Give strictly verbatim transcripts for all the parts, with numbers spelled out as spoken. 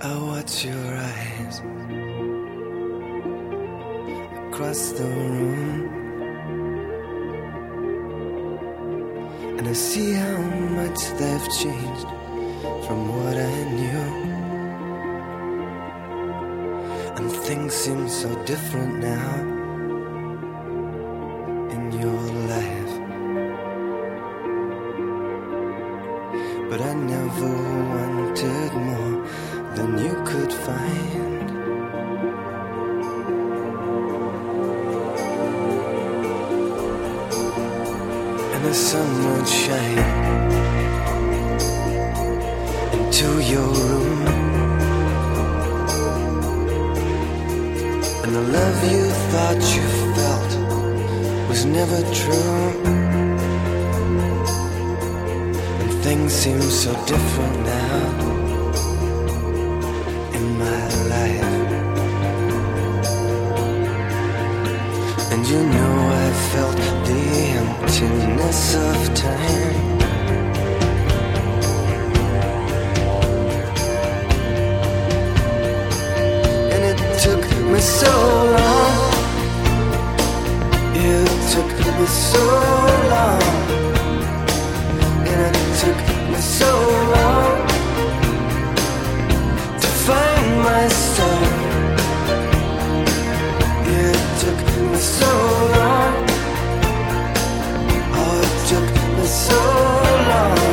I watch your eyes across the room, and I see how much they've changed from what I knew. And things seem so different now in your life, but I never wanted more than you could find. And the sun would shine into your room, and the love you thought you felt was never true. And things seem so different now in my life. And you know I felt the emptiness of time. And it took me so long, it took me so long, and it took me so long to find myself. It took me so long, oh it took me so long,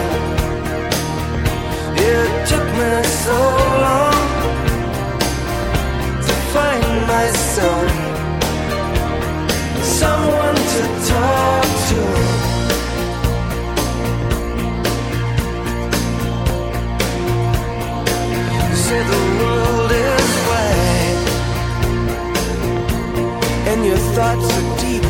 it took me so long to find myself, someone to talk to. Say the world is wide and your thoughts are deep,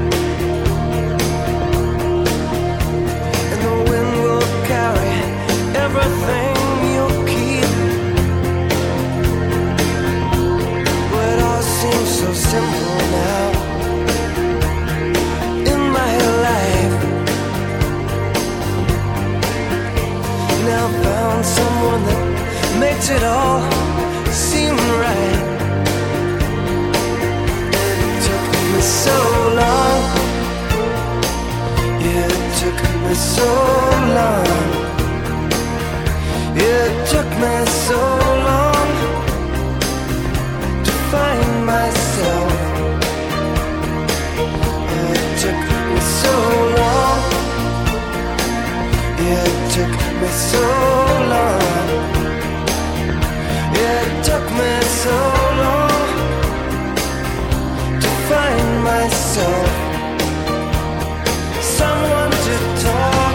and the wind will carry everything you'll keep. But it all seems so simple now in my life. Now found someone that makes it all seem right. It took me so long, it took me so long, it took me so long to find myself. It took me so long, it took me so long, it took me so long to find myself, someone to talk.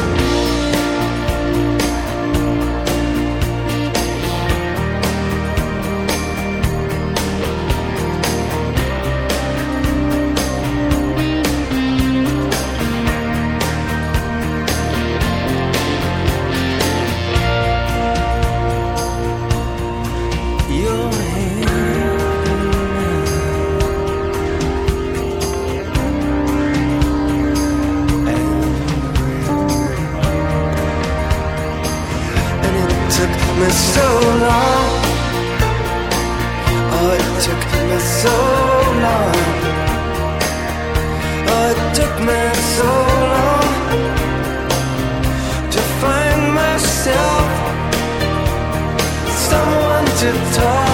Me so long, oh it took me so long, oh it took me so long to find myself, someone to talk.